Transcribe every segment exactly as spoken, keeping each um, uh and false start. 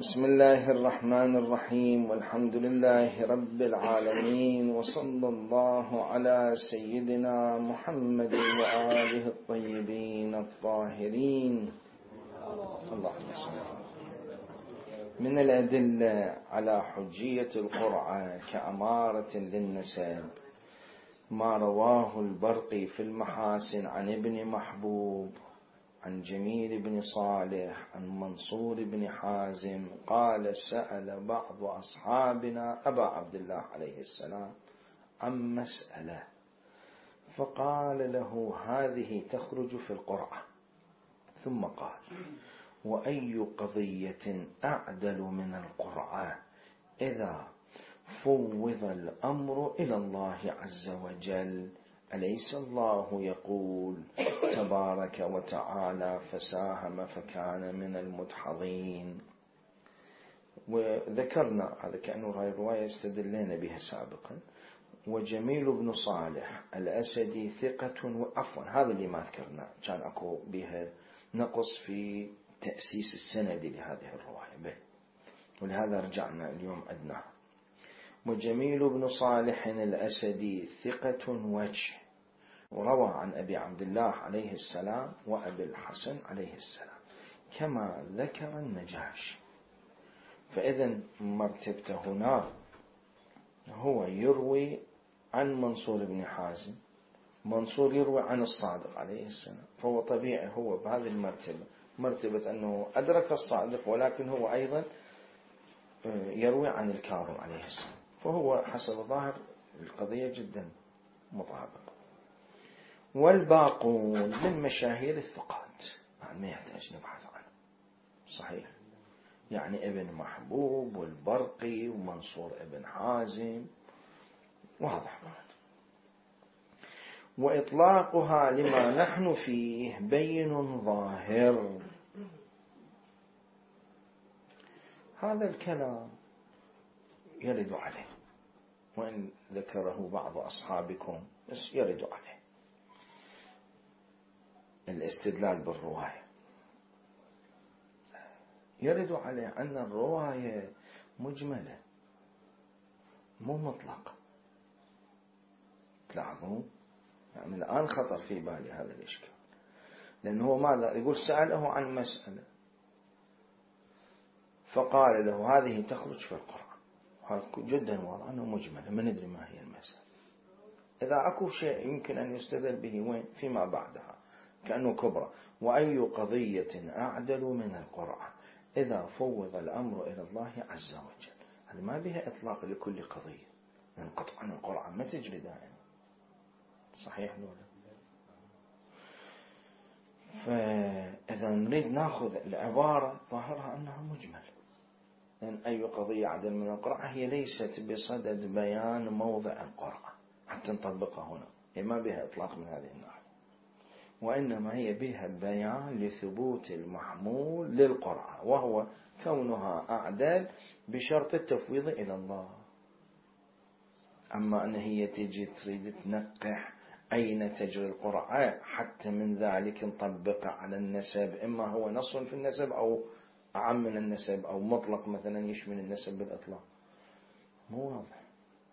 بسم الله الرحمن الرحيم، والحمد لله رب العالمين، وصلى الله على سيدنا محمد وآله الطيبين الطاهرين. اللهم صل. من الأدلة على حجية القرعة كأمارة للنسب ما رواه البرقي في المحاسن عن ابن محبوب عن جميل بن صالح عن منصور بن حازم قال: سأل بعض أصحابنا أبا عبد الله عليه السلام عن مسألة، فقال له: هذه تخرج في القرعة. ثم قال: وأي قضية أعدل من القرعة إذا فوض الأمر إلى الله عز وجل؟ أليس الله يقول تبارك وتعالى: فساهم فكان من المدحضين؟ وذكرنا هذا كأنه هاي الرواية استدلنا بها سابقا. وجميل بن صالح الأسدي ثقة، وعفوا هذا اللي ما ذكرنا، كان أكو بها نقص في تأسيس السند لهذه الرواية به، ولهذا رجعنا اليوم أدناها. وجميل بن صالح الأسدي ثقة وجه، وروى عن أبي عبد الله عليه السلام وأبي الحسن عليه السلام كما ذكر النجاشي. فإذا مرتبته هنا هو يروي عن منصور بن حازم، منصور يروي عن الصادق عليه السلام، فهو طبيعي هو بهذه المرتبة، مرتبة أنه أدرك الصادق ولكن هو أيضا يروي عن الكاظم عليه السلام، فهو حسب ظاهر القضية جدا مطابق. والباقون من مشاهير الثقات، ما يحتاج نبحث عنه، صحيح، يعني ابن محبوب والبرقي ومنصور ابن حازم، واضح. وإطلاقها لما نحن فيه بين ظاهر. هذا الكلام يرد عليه، وإن ذكره بعض أصحابكم بس يرد عليه الاستدلال بالرواية، يرد عليه أن الرواية مجملة مو مطلقة. تلاحظون يعني الآن خطر في بالي هذا الإشكال، لأنه ماذا يقول؟ سأله عن مسألة فقال له: هذه تخرج في القرآن. هذا جدا واضح أنه مجمل، ما ندري ما هي المسألة. إذا أكو شيء يمكن أن يستدل به وين فيما بعدها كأنه كبرى. وأي قضية أعدل من القرآن إذا فوض الأمر إلى الله عز وجل. هذا ما بها إطلاق لكل قضية، من قطعا القرآن ما تجري دائما، صحيح لولا؟ فإذا نريد نأخذ العبارة ظاهرها أنها مجمل، لأن أي قضية أعدل من القرآن هي ليست بصدد بيان موضع القرآن حتى نطبقها هنا، هي ما بها إطلاق من هذه الناحية، وإنما هي بها بيان لثبوت المحمول للقرآن، وهو كونها أعدل بشرط التفويض إلى الله. أما أن هي تجي تريد تنقح أين تجري القرآن حتى من ذلك نطبق على النسب، إما هو نص في النسب أو أعم من النسب، أو مطلق مثلا يشمل النسب بالإطلاق، مو واضح.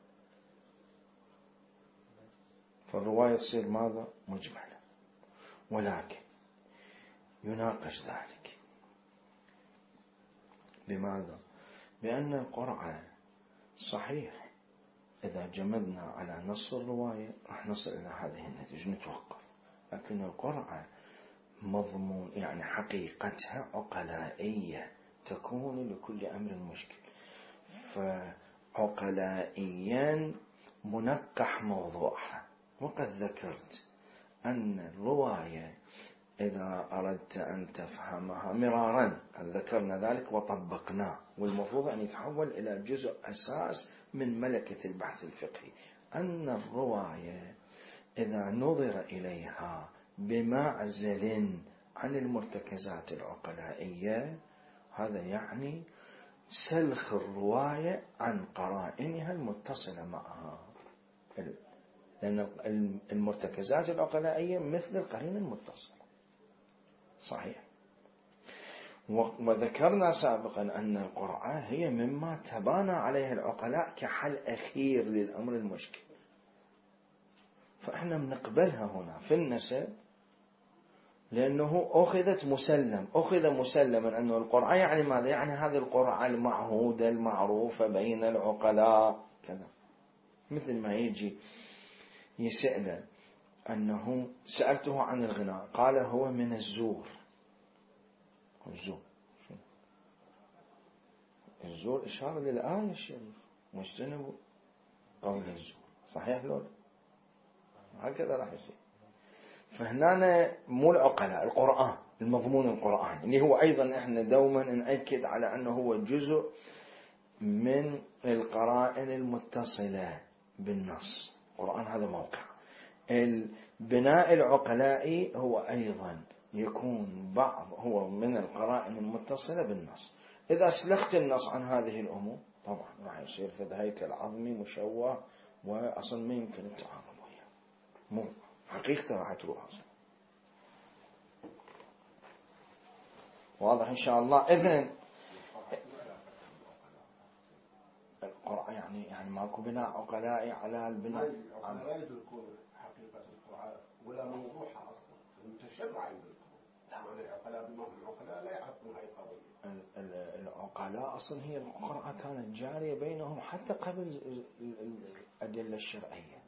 فالرواية تصير ماذا؟ مجملة. ولكن يناقش ذلك. لماذا؟ بأن القرآن صحيح إذا جمدنا على نص الرواية راح نصل إلى هذه النتيجة، نتوقف. لكن القرآن مضمون يعني حقيقتها عقلائية، تكون لكل أمر مشكل، فعقلائيا منقح موضوعها. وقد ذكرت أن الرواية إذا أردت أن تفهمها مرارا ذكرنا ذلك وطبقناه، والمفروض أن يتحول إلى جزء أساس من ملكة البحث الفقهي، أن الرواية إذا نظر إليها بمعزل عن المرتكزات العقلائية هذا يعني سلخ الرواية عن قرائنها المتصلة معها، لأن المرتكزات العقلائية مثل القرين المتصل، صحيح. وذكرنا سابقا أن القرعة هي مما تبانى عليها العقلاء كحل أخير للأمر المشكل، فإحنا بنقبلها هنا في النسب لأنه أخذت مسلم، أخذ مسلما أنه القرعة يعني ماذا؟ يعني هذه القرعة المعهودة المعروفة بين العقلاء كذا. مثل ما يجي يسأل أنه سألته عن الغناء قال هو من الزور. الزور الزور إشارة للآية الشريفة واجتنبوا قول الزور، صحيح لولا؟ هكذا راح يصير. فهنا مو العقلاء، القرآن، المضمون القرآني اللي هو أيضا إحنا دوما نأكد على أنه هو جزء من القرائن المتصلة بالنص. القرآن هذا موقع. البناء العقلائي هو أيضا يكون بعض هو من القرائن المتصلة بالنص. إذا أسلخت النص عن هذه الأمور طبعا راح يصير في هيكل عظمي مشوه وأصلا ما يمكن التعامل وياه، مو حقيقته راح تروح أصلا. واضح إن شاء الله. إذن القرآن يعني يعني ماكو بناء عقلائي على البناء لا يدركون حقيقة القرآن ولا موضوعها أصلا المتشرع عندهم. العقلاء بمعنى العقلاء لا يعرفون هاي القضية. العقلاء أصلا هي القرآن كانت جارية بينهم حتى قبل الأدلة الشرعية،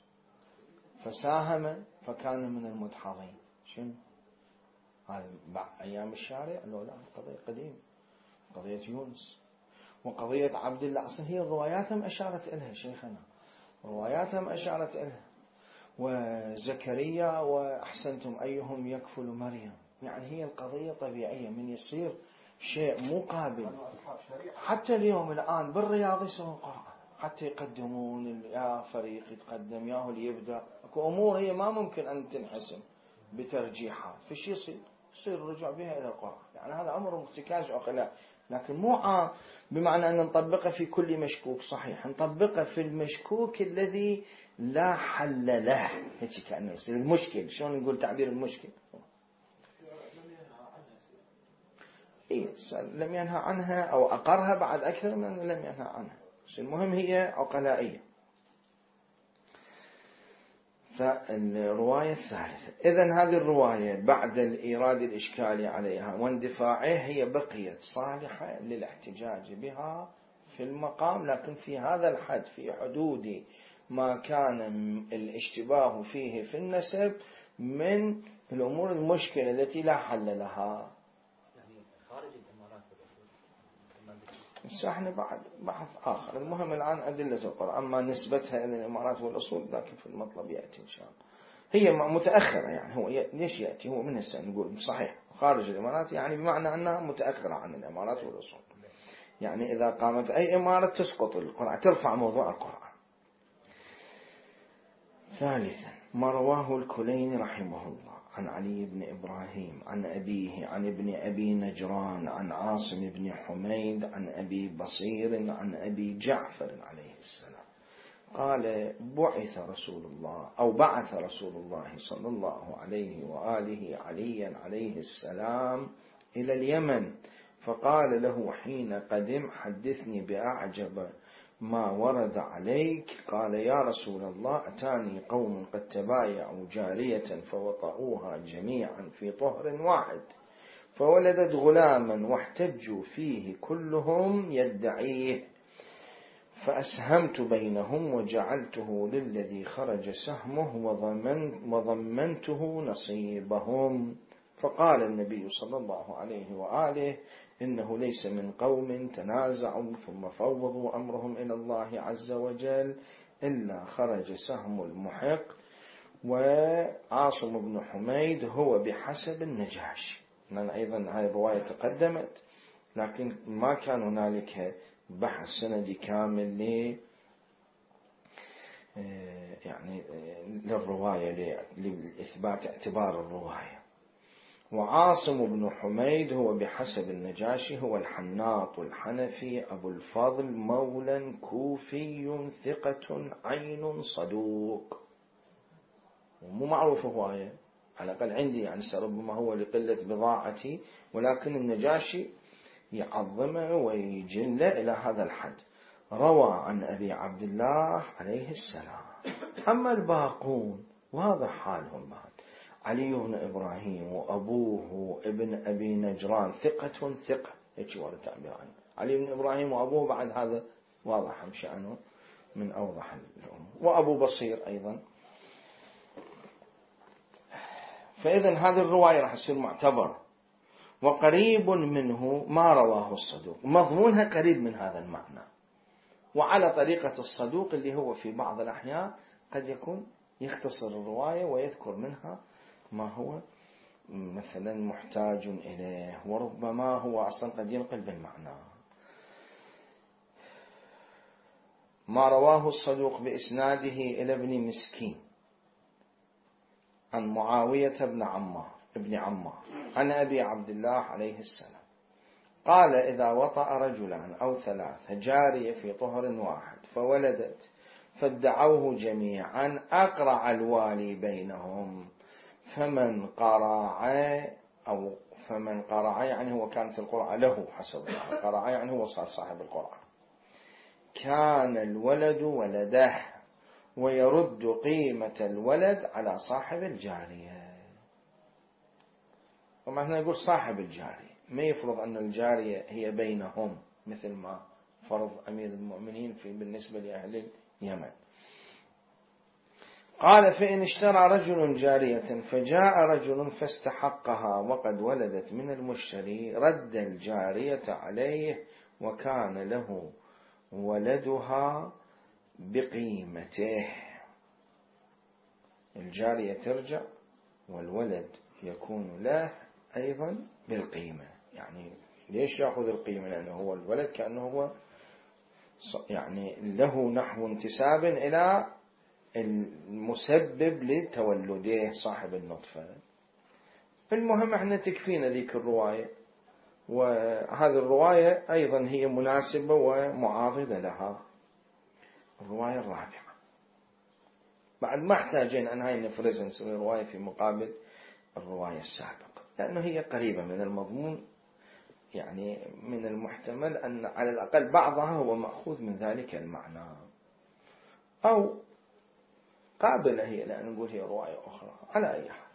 فساهم فكان من المدحضين. شنو هذا أيام الشارع؟ لو لا، قضية قديمة، قضية يونس وقضية عبد الله. أصلا هي رواياتهم أشارت إلها شيخنا، رواياتهم أشارت إلها. وزكريا وأحسنتم أيهم يكفل مريم، يعني هي القضية طبيعية من يصير شيء مقابل. حتى اليوم الآن بالرياض يسوون قرآن حتى يقدمون يا فريق يتقدم ياهو اللي يبدأ. اكو أمور هي ما ممكن أن تنحسم بترجيحات، فش يصير؟ يصير الرجوع بها إلى القرآن. يعني هذا أمر ارتكاز عقلاء، لكن مو عام بمعنى أن نطبقه في كل مشكوك. صحيح نطبقه في المشكوك الذي لا حل له، هيك كأنه يصير المشكل. شلون نقول تعبير المشكل؟ إيه لم ينهى عنها أو أقرها بعد أكثر من لم ينهى عنها. المهم هي عقلائية. فالرواية الثالثة، إذن هذه الرواية بعد الإيراد الإشكالي عليها واندفاعه هي بقيت صالحة للاحتجاج بها في المقام، لكن في هذا الحد، في حدود ما كان الاشتباه فيه في النسب من الأمور المشكلة التي لا حل لها. احنا بعد بحث آخر. المهم الآن أدلة القرآن، أما نسبتها إلى الإمارات والأصول لكن في المطلب يأتي إن شاء الله. هي متأخرة، يعني هو ليش يأتي؟ هو من السنة نقول صحيح خارج الإمارات، يعني بمعنى أنها متأخرة عن الإمارات والأصول. يعني إذا قامت أي إمارة تسقط القرآن، ترفع موضوع القرآن. ثالثا ما رواه الكليني رحمه الله عن علي بن إبراهيم عن أبيه عن ابن أبي نجران عن عاصم بن حميد عن أبي بصير عن أبي جعفر عليه السلام قال بعث رسول الله أو بعث رسول الله صلى الله عليه وآله عليا عليه السلام إلى اليمن، فقال له حين قدم حدثني بأعجب ما ورد عليك. قال يا رسول الله أتاني قوم قد تبايعوا جارية فوطئوها جميعا في طهر واحد، فولدت غلاما واحتجوا فيه كلهم يدعيه، فأسهمت بينهم وجعلته للذي خرج سهمه وضمن وضمنته نصيبهم. فقال النبي صلى الله عليه وآله إنه ليس من قوم تنازعوا ثم فوضوا أمرهم إلى الله عز وجل إلا خرج سهم المحق. وعاصم بن حميد هو بحسب النجاشي. أيضا هذه الرواية تقدمت، لكن ما كان هنالك بحث سندي كامل ل يعني للرواية لإثبات اعتبار الرواية. وعاصم بن حميد هو بحسب النجاشي هو الحناط الحنفي أبو الفضل مولى كوفي ثقة عين صدوق، ومو معروف هواية على الأقل عندي يعني ربما هو لقلة بضاعتي، ولكن النجاشي يعظمه ويجله إلى هذا الحد. روى عن أبي عبد الله عليه السلام. أما الباقون واضح حالهم بعد، علي بن إبراهيم وأبوه ابن أبي نجران ثقة ثقة، هيك ورد تعبير عنه. علي بن إبراهيم وأبوه بعد هذا واضح مش عنه من أوضح الأمور، وأبو بصير أيضا. فإذا هذه الرواية راح تصير معتبرة. وقريب منه ما رواه الصدوق، مضمونها قريب من هذا المعنى، وعلى طريقة الصدوق اللي هو في بعض الأحيان قد يكون يختصر الرواية ويذكر منها ما هو مثلا محتاج إليه، وربما هو أصلا قد ينقل بالمعنى. ما رواه الصدوق بإسناده إلى ابن مسكين عن معاوية بن عمار ابن عمار عن أبي عبد الله عليه السلام قال: إذا وطأ رجلان أو ثلاثة جارية في طهر واحد فولدت فادعوه جميعا أقرع الوالي بينهم، فمن قرع أو فمن قرع يعني هو كانت القرعة له حسب قرع يعني هو صار صاحب القرعة، كان الولد ولده ويرد قيمة الولد على صاحب الجارية. وما هنا يقول صاحب الجارية، ما يفرض أن الجارية هي بينهم مثل ما فرض أمير المؤمنين في بالنسبة لأهل اليمن. قال: فإن اشترى رجل جارية فجاء رجل فاستحقها وقد ولدت من المشتري رد الجارية عليه وكان له ولدها بقيمته. الجارية ترجع والولد يكون له أيضا بالقيمة. يعني ليش يأخذ القيمة؟ لأنه هو الولد كأنه هو يعني له نحو انتساب إلى المسبب لتولده صاحب النطفة. المهم احنا تكفينا ذيك الرواية، وهذه الرواية أيضا هي مناسبة ومعاضدة لها. الرواية الرابعة بعد ما احتاجين أن هاي نفرز نسوي رواية في مقابل الرواية السابقة، لأنه هي قريبة من المضمون، يعني من المحتمل أن على الأقل بعضها هو مأخوذ من ذلك المعنى، أو قابلة هي لأن نقول هي رواية أخرى. على أي حال،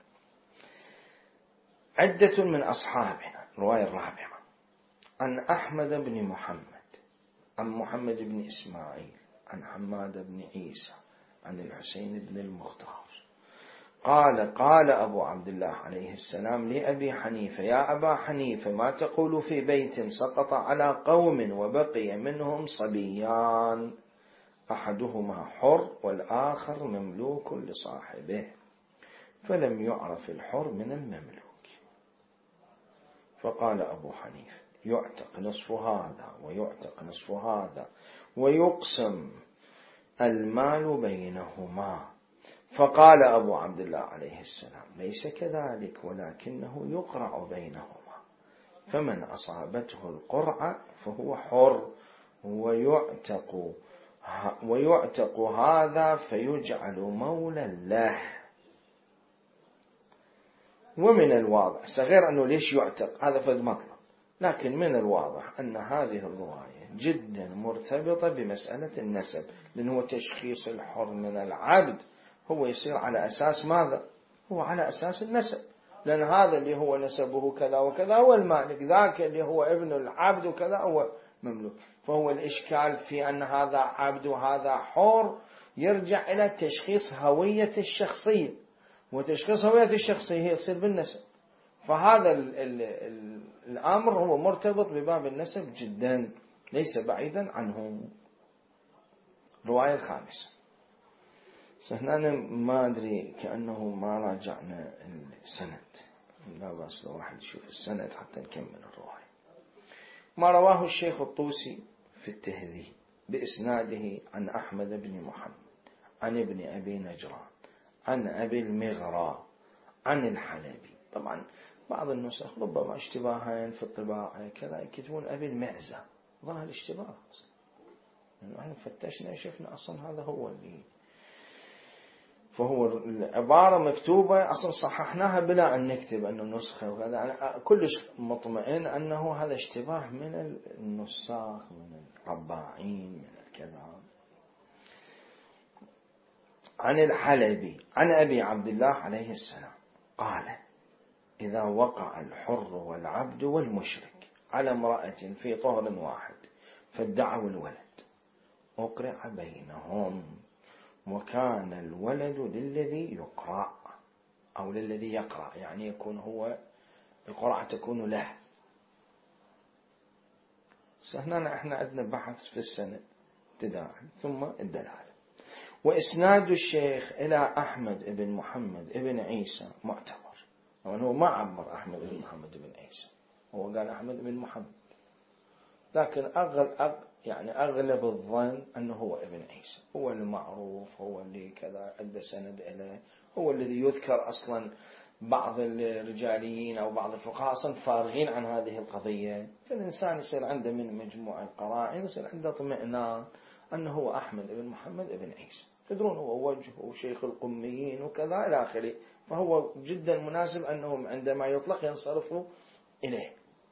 عدة من أصحابنا. الرواية الرابعة عن أحمد بن محمد عن محمد بن إسماعيل عن حماد بن عيسى عن الحسين بن المختار قال: قال أبو عبد الله عليه السلام لأبي حنيفة: يا أبا حنيفة، ما تقول في بيت سقط على قوم وبقي منهم صبيان، أحدهما حر والآخر مملوك لصاحبه، فلم يعرف الحر من المملوك. فقال أبو حنيفة: يعتق نصف هذا ويعتق نصف هذا ويقسم المال بينهما. فقال أبو عبد الله عليه السلام: ليس كذلك، ولكنه يقرع بينهما، فمن أصابته القرعة فهو حر، ويعتق ويعتق هذا فيجعل مولا له. ومن الواضح غير أنه ليش يعتق هذا فد مطلب، لكن من الواضح أن هذه الرواية جدا مرتبطة بمسألة النسب، لأنه تشخيص الحر من العبد هو يصير على أساس ماذا؟ هو على أساس النسب، لأن هذا اللي هو نسبه كذا وكذا هو المالك، ذاك اللي هو ابن العبد وكذا هو مملوك. فهو الإشكال في أن هذا عبد وهذا حر يرجع إلى تشخيص هوية الشخصية، وتشخيص هوية الشخصية يصير بالنسب. فهذا ال ال ال الأمر هو مرتبط بباب النسب جدا، ليس بعيدا عنه. رواية الخامسة. هنا ما أدري كأنه ما راجعنا السند، لا بأس لو واحد يشوف السند حتى نكمل الرواية. ما رواه الشيخ الطوسي في التهذيب بإسناده عن أحمد بن محمد عن ابن أبي نجران عن أبي المغراء عن الحلبي. طبعا بعض النسخ ربما اشتباهين في الطباعة كذا يكتبون أبي المعزة، ظاهر اشتباه، لأنه احنا فتشنا شفنا أصلا هذا هو اللي. فهو العبارة مكتوبة أصلا صححناها بلا أن نكتب أنه نسخة وكذا. أنا كلش مطمئن أنه هذا اشتباه من النساخ من الرباعين من الكذا. عن الحلبي عن أبي عبد الله عليه السلام قال: إذا وقع الحر والعبد والمشرك على امرأة في طهر واحد فادعوا الولد أقرع بينهم، وكان الولد للذي يقرأ أو للذي يقرأ، يعني يكون هو القرعة تكون له. هنا احنا عندنا بحث في السنة ابتداء ثم الدلالة. وإسناد الشيخ إلى أحمد بن محمد بن عيسى معتبر، يعني هو ما عبر أحمد بن محمد بن عيسى، هو قال أحمد بن محمد، لكن أغلب يعني أغلب الظن أنه هو ابن عيسى، هو المعروف، هو اللي كذا عنده سند إليه، هو الذي يذكر أصلا. بعض الرجاليين أو بعض الفقهاء أصلا فارغين عن هذه القضية، فالإنسان يصير عنده من مجموع القرائن يصير عنده اطمئنان أنه هو أحمد بن محمد بن عيسى. تدرون هو وجه وشيخ القميين وكذا إلى آخره، فهو جدا مناسب أنهم عندما يطلق ينصرفوا إليه.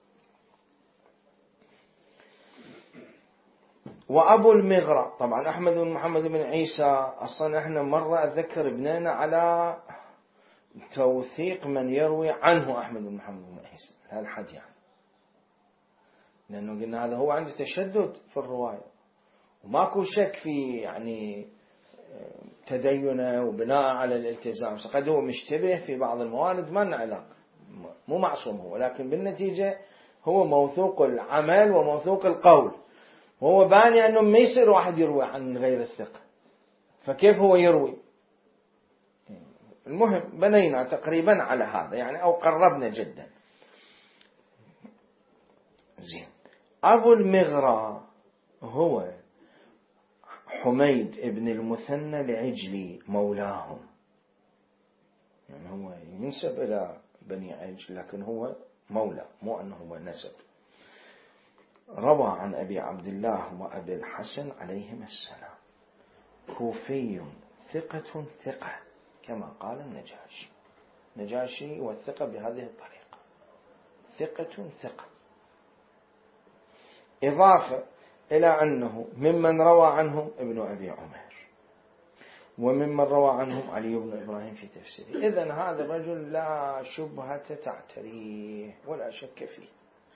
وأبو المغرى طبعا أحمد بن محمد بن عيسى، أصلا احنا مرة أذكر ابننا على توثيق من يروي عنه أحمد بن محمد بن عيسى هذا الحد، يعني لأنه قلنا هذا هو عنده تشدد في الرواية وماكو شك في يعني تدينه وبناء على الالتزام، قد هو مشتبه في بعض الموارد ما لنا علاقة، مو معصوم هو، لكن بالنتيجة هو موثوق العمل وموثوق القول، وهو باني أنه ما يصير واحد يروي عن غير الثقة، فكيف هو يروي؟ المهم بنينا تقريبا على هذا يعني، أو قربنا جدا. زين. أبو المغرى هو حميد ابن المثنى العجلي مولاهم، يعني هو ينسب إلى بني عجل لكن هو مولى، مو أنه هو نسب. روى عن أبي عبد الله وأبي الحسن عليهما السلام، كوفي ثقة ثقة كما قال النجاشي. نجاشي والثقة بهذه الطريقة، ثقة ثقة، إضافة إلى أنه ممن روى عنهم ابن أبي عمر، وممن روى عنهم علي بن إبراهيم في تفسيره. إذن هذا الرجل لا شبهة تعتريه ولا شك فيه.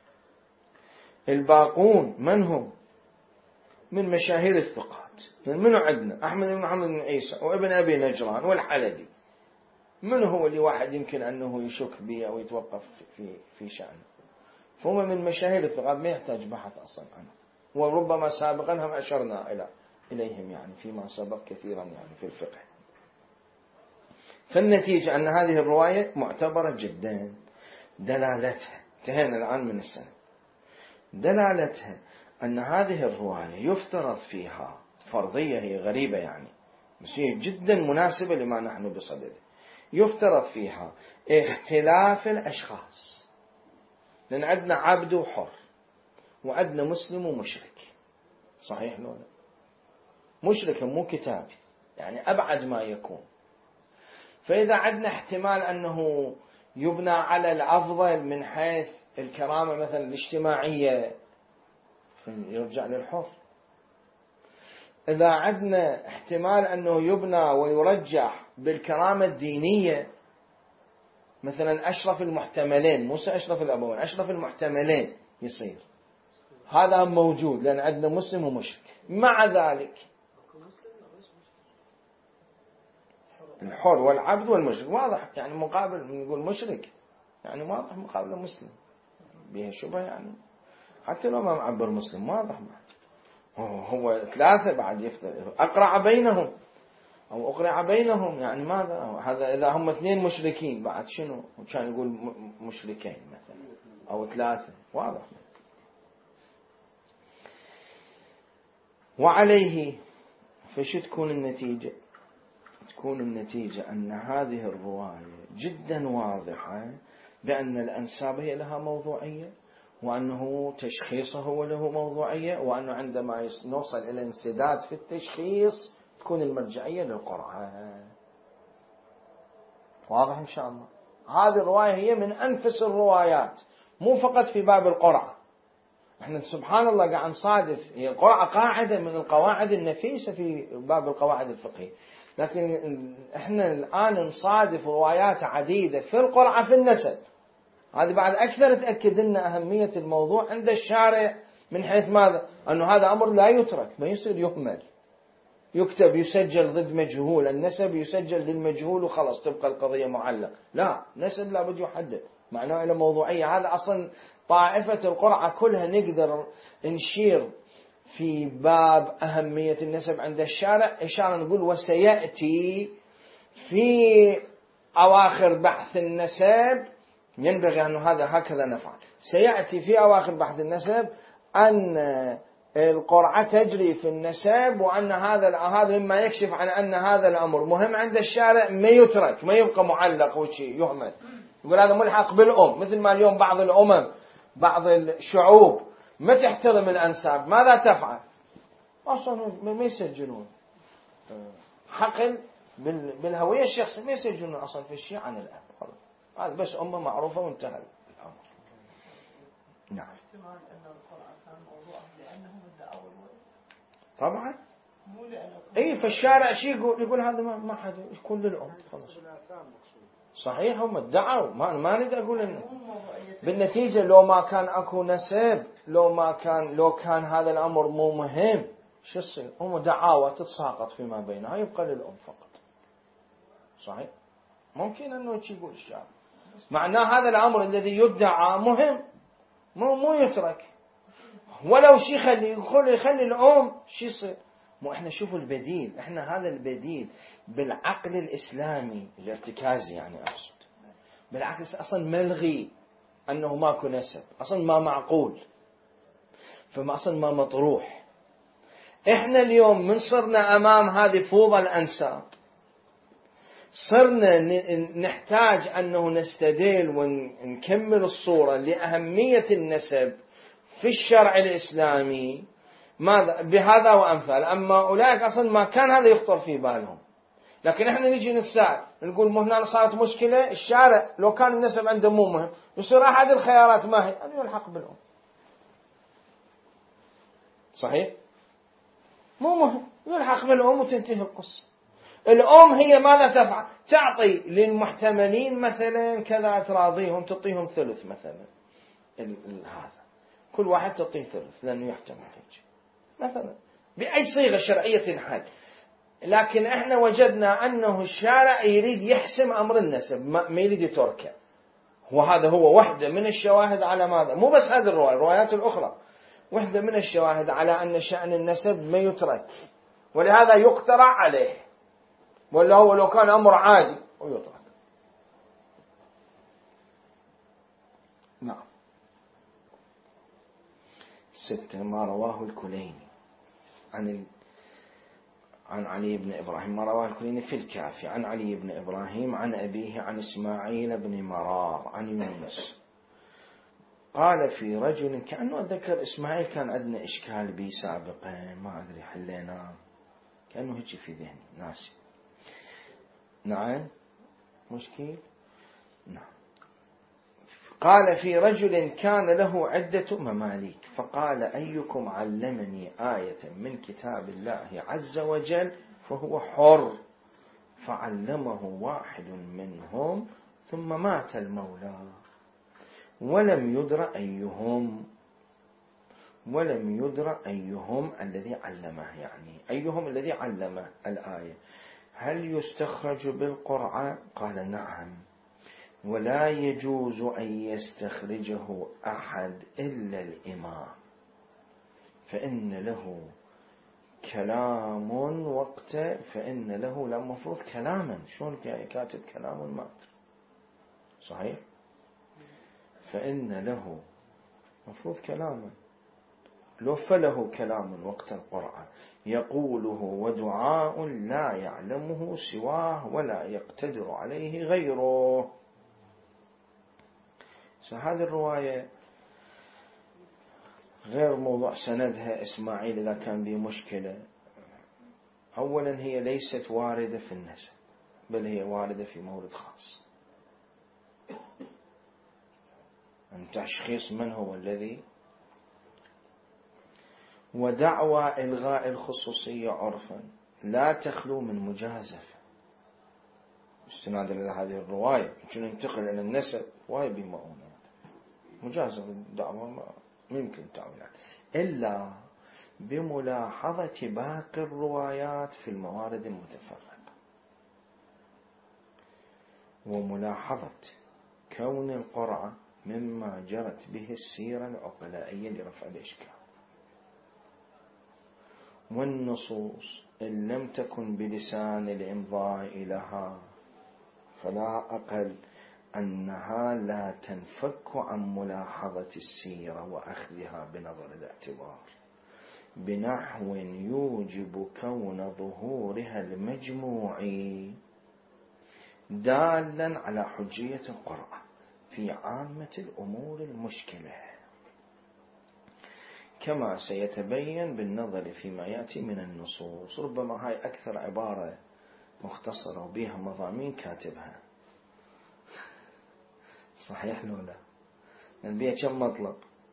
الباقون من هم؟ من مشاهير الثقات. من عندنا أحمد بن محمد بن عيسى وابن أبي نجران والحلبي. من هو اللي واحد يمكن أنه يشك به أو يتوقف في في شأنه؟ فهم من مشاهير الثقات ما يحتاج بحث أصلا عنه، وربما سابقا هم أشرنا إلى إليهم يعني فيما سبق كثيرا يعني في الفقه. فالنتيجة أن هذه الرواية معتبرة جدا. دلالتها انتهينا الآن من السنة. دلالتها أن هذه الرواية يفترض فيها فرضية، هي غريبة يعني بس هي جدا مناسبة لما نحن بصدده. يفترض فيها اختلاف الأشخاص، لأن عندنا عبد وحر وعندنا مسلم ومشرك، صحيح لو لا؟ مشرك مو كتابي يعني أبعد ما يكون. فإذا عندنا احتمال أنه يبنى على الأفضل من حيث الكرامة مثلا الاجتماعية يرجع للحر. إذا عندنا احتمال أنه يبنى ويرجح بالكرامة الدينية مثلا أشرف المحتملين، مو أشرف الأبوين، أشرف المحتملين يصير، هذا موجود لأن عندنا مسلم ومشرك. مع ذلك الحر والعبد والمشرك واضح يعني مقابل، نقول مشرك يعني واضح مقابل مسلم بها شبه يعني، حتى لو ما معبر مسلم واضح هو ثلاثة بعد يفتر أقرع بينهم أو أقرع بينهم يعني ماذا؟ هذا إذا هم اثنين مشركين بعد شنو؟ كان يقول مشركين مثلا أو ثلاثة، واضح. وعليه فش تكون النتيجة؟ تكون النتيجة أن هذه الرواية جدا واضحة بأن الأنساب هي لها موضوعية، وأنه تشخيصه هو له موضوعية، وأنه عندما نوصل إلى انسداد في التشخيص تكون المرجعية للقرآن. واضح إن شاء الله. هذه الرواية هي من أنفس الروايات، مو فقط في باب القرعة. احنا سبحان الله قاعد نصادف، هي القرعة قاعدة من القواعد النفيسة في باب القواعد الفقهية، لكن احنا الآن نصادف روايات عديدة في القرعة في النسب. هذه بعد أكثر تأكد لنا أهمية الموضوع عند الشارع، من حيث ماذا؟ أنه هذا أمر لا يترك، ما يصير يهمل، يكتب يسجل ضد مجهول، النسب يسجل للمجهول وخلاص تبقى القضية معلق. لا، نسب لابد يحدد، معناه إلى موضوعية. هذا أصلا طائفة القرعة كلها نقدر نشير في باب أهمية النسب عند الشارع إشارة نقول وسيأتي في أواخر بحث النسب، ينبغي أن هذا هكذا نفعل. سيأتي في أواخر بحث النسب أن القرعة تجري في النسب، وأن هذا هذا مما يكشف عن أن هذا الأمر مهم عند الشارع، ما يترك، ما يبقى معلق وشيء يهمل. يقول هذا ملحق بالأم، مثل ما اليوم بعض الأمم بعض الشعوب ما تحترم الأنساب، ماذا تفعل؟ أصلا ما يسجلون حقل بالهوية الشخصية، ما يسجلون أصلا في الشيء عن الأب. هذا بس أمة معروفة وانتهى الأمر. نعم. احتمال أن القرآن كان موضوعا لأنهم ادعوا الولد. طبعا. مو لأنه. إيه في الشارع شيء يقول يقول هذا ما ما حد يكون للأم خلاص. صحيح هم ادعوا، ما ما نريد أقول إنه بالنتيجة لو ما كان أكو نسب، لو ما كان لو كان هذا الأمر مو مهم، شو يصير؟ هم دعاوى تتساقط فيما بينها، يبقى للأم فقط. صحيح. ممكن أنه شيء يقول الشعب، معناه هذا الأمر الذي يدعى مهم، مو مو يترك، ولو شيء خلي يخلي يخلي الأم شو يصير؟ مو إحنا شوفوا البديل، إحنا هذا البديل بالعقل الإسلامي الارتكازي، يعني أقصد بالعكس أصلا ملغي أنه ماكو نسب، أصلا ما معقول، فما أصلا ما مطروح. إحنا اليوم من صرنا أمام هذه فوضى الأنساب، صرنا نحتاج أنه نستدل ونكمل الصورة لأهمية النسب في الشرع الإسلامي ماذا بهذا وأمثال. أما أولئك أصلا ما كان هذا يخطر في بالهم، لكن إحنا نجي نتساءل نقول هنا صارت مشكلة، الشارع لو كان النسب عنده مو مهم يصير أحد الخيارات ما هي أن يلحق بالأم. صحيح؟ مو مهم، يلحق بالأم وتنتهي القصة. الأم هي ماذا تفعل؟ تعطي للمحتملين مثلا كذا، تراضيهم تعطيهم ثلث مثلا، هذا كل واحد تعطيه ثلث لأنه يحتمل هيك مثلا بأي صيغة شرعية حال. لكن احنا وجدنا أنه الشارع يريد يحسم أمر النسب، ما يريد يتركه، وهذا هو واحدة من الشواهد على ماذا؟ مو بس هذه الرواية، الروايات الأخرى واحدة من الشواهد على أن شأن النسب ما يترك، ولهذا يقترع عليه، ولا هو لو كان أمر عادي ويترك. نعم. ستة، ما رواه الكليني عن ال... عن علي بن إبراهيم، ما رواه الكليني في الكافي عن علي بن إبراهيم عن أبيه عن إسماعيل بن مرار عن يونس قال في رجل، كأنه ذكر إسماعيل كان عندنا إشكال به سابقا ما أدري حلينا، كأنه هيك في ذهني ناسي. نعم مشكل. نعم. قال في رجل كان له عدة مماليك فقال أيكم علمني آية من كتاب الله عز وجل فهو حر، فعلمه واحد منهم ثم مات المولى ولم يدر أيهم ولم يدر أيهم الذي علمه، يعني أيهم الذي علمه الآية. هل يستخرج بالقرعة؟ قال نعم، ولا يجوز أن يستخرجه أحد إلا الإمام، فإن له كلام وقت فإن له لا مفروض كلاما، شلون كاتب كلام ما أدري. صحيح، فإن له مفروض كلاما، لو فله كلام وقت القرعة يقوله ودعاء لا يعلمه سواه ولا يقتدر عليه غيره. هذه الرواية غير موضوع سندها إسماعيل إذا كان به مشكلة. أولا هي ليست واردة في النسب بل هي واردة في مورد خاص. أن تشخيص من هو الذي. ودعوى إلغاء الخصوصية عرفا لا تخلو من مجازفة. استنادا إلى هذه الرواية يمكن ننتقل إلى النسب رواية بمؤونة مجازفة الدعوة ما يمكن تعمل إلا بملاحظة باقي الروايات في الموارد المتفرقة، وملاحظة كون القرعة مما جرت به السيرة العقلائية لرفع الإشكال، والنصوص إن لم تكن بلسان الإمضاء لها فلا أقل أنها لا تنفك عن ملاحظة السيرة وأخذها بنظر الاعتبار بنحو يوجب كون ظهورها المجموعي دالا على حجية القرآن في عامة الأمور المشكلة، كما سيتبين بالنظر فيما يأتي من النصوص. ربما هاي أكثر عبارة مختصرة وبيها مضامين كاتبها، صحيح لو لا؟ لأن بيها كم مطلب،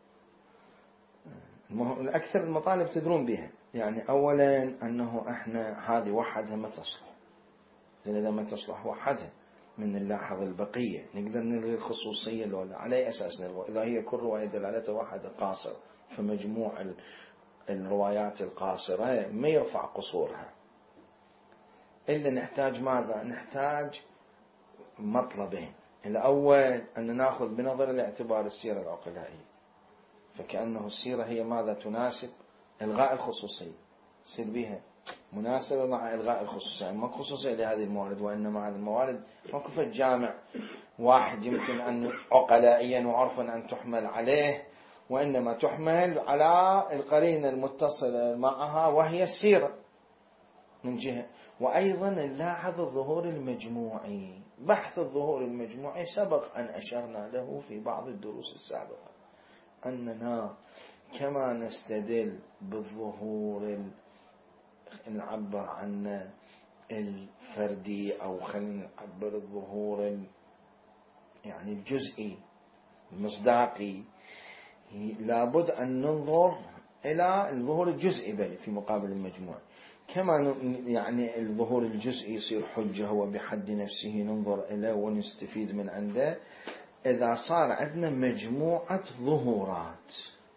الأكثر المطالب تدرون بها. يعني أولا أنه إحنا هذه وحدها ما تصلح، إذا ما تصلح وحدها من نلاحظ البقية نقدر نلغي الخصوصية لو لا. على أساس نلغي؟ إذا هي كل رواية دلالتها واحدة قاصرة فمجموع الروايات القاصرة ما يرفع قصورها، إلا نحتاج ماذا؟ نحتاج مطلبين. الأول أن نأخذ بنظر الاعتبار السيرة العقلائية، فكأنه السيرة هي ماذا؟ تناسب إلغاء الخصوصية، يصير بها مناسبة مع إلغاء الخصوصية. ما خصوصية لهذه الموارد، وإنما هذه الموارد ما كفت جامع واحد يمكن أن عقلائيا وعرفا أن تحمل عليه، وإنما تحمل على القرينة المتصلة معها وهي السيرة من جهة. وأيضا نلاحظ الظهور المجموعي. بحث الظهور المجموعي سبق أن أشرنا له في بعض الدروس السابقة، أننا كما نستدل بالظهور نعبر عن الفردي أو خلينا نعبر الظهور يعني الجزئي المصداقي، لابد أن ننظر إلى الظهور الجزئي بل في مقابل المجموع. كما يعني الظهور الجزئي يصير حجة هو بحد نفسه ننظر إليه ونستفيد من عنده، إذا صار عندنا مجموعة ظهورات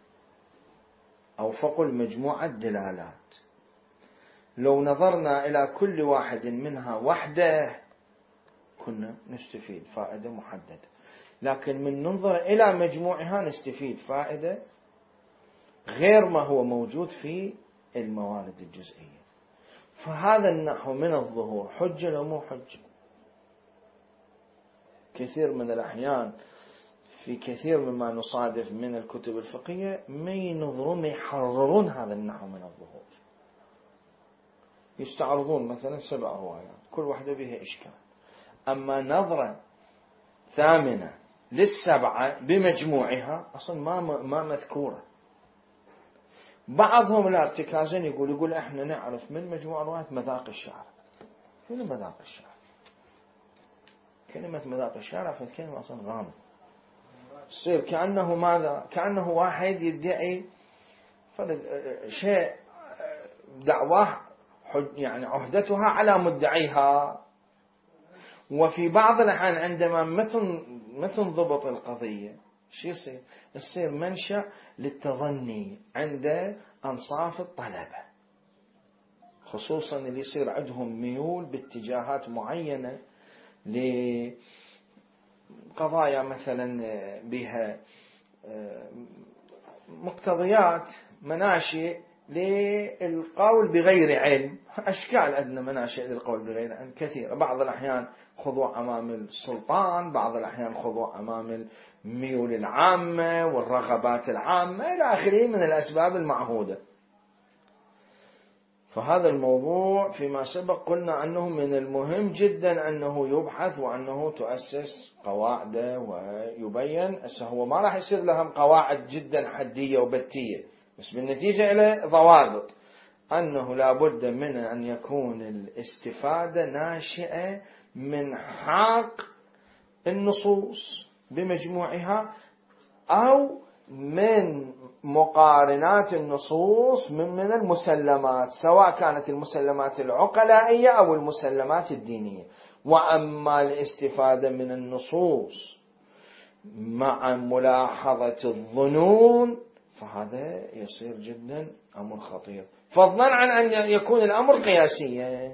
أو فقل مجموعة دلالات، لو نظرنا إلى كل واحد منها وحده كنا نستفيد فائدة محددة، لكن من ننظر إلى مجموعها نستفيد فائدة غير ما هو موجود في الموارد الجزئية. فهذا النحو من الظهور حجة لو مو حجة. كثير من الأحيان في كثير مما نصادف من الكتب الفقهية ما ينظرون ما يحررون هذا النحو من الظهور، يستعرضون مثلا سبع روايات كل واحدة بها إشكال، أما نظرة ثامنة للسبعة بمجموعها أصلا ما ما مذكورة. بعضهم الارتكازين يقول يقول احنا نعرف من مجموعة روايات مذاق الشعر. شنو مذاق الشعر؟ كلمة مذاق الشعر عرفت كلمة أصلا غامضة، يصير كأنه ماذا؟ كأنه واحد يدعي شيء دعواه يعني عهدتها على مدعيها. وفي بعض الأحيان عندما ما تنضبط القضية شو يصير؟ يصير منشأ للتظني عند أنصاف الطلبة، خصوصا اللي يصير عندهم ميول باتجاهات معينة لقضايا مثلا بها مقتضيات مناشئ للقول بغير علم. أشكال أدنى مناشئ للقول بغير علم كثيرة، بعض الأحيان خضوع أمام السلطان، بعض الأحيان خضوع أمام الميول العامة والرغبات العامة إلى آخره من الأسباب المعهودة. فهذا الموضوع فيما سبق قلنا أنه من المهم جدا أنه يبحث وأنه تؤسس قواعده ويبين. هو ما راح يصير لهم قواعد جدا حدية وبتية، بس بالنتيجة إلى ضوابط أنه لا بد من أن يكون الاستفادة ناشئة من حق النصوص بمجموعها أو من مقارنات النصوص من, من المسلمات، سواء كانت المسلمات العقلائية أو المسلمات الدينية. وأما الاستفادة من النصوص مع ملاحظة الظنون فهذا يصير جدا أمر خطير، فضلا عن أن يكون الأمر قياسيا.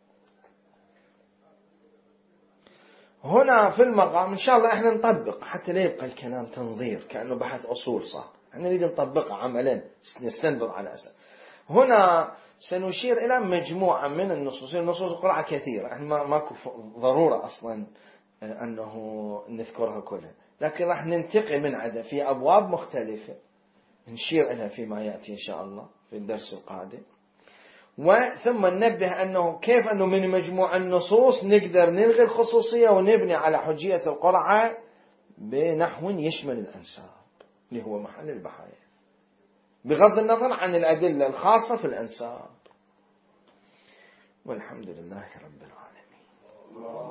هنا في المقام إن شاء الله إحنا نطبق حتى لا يبقى الكلام تنظير كأنه بحث أصول، صح، إحنا نريد نطبقه عملا نستنبط على أساس. هنا سنشير إلى مجموعة من النصوص، النصوص القرآن كثيرة، إحنا ماكو ضرورة أصلا أنه نذكرها كلها، لكن راح ننتقي من عدد في أبواب مختلفة نشير إليها فيما يأتي إن شاء الله في الدرس القادم. وثم ننبه أنه كيف أنه من مجموع النصوص نقدر نلغي الخصوصية ونبني على حجية القرعة بنحو يشمل الأنساب اللي هو محل البحث، بغض النظر عن الأدلة الخاصة في الأنساب. والحمد لله رب العالمين.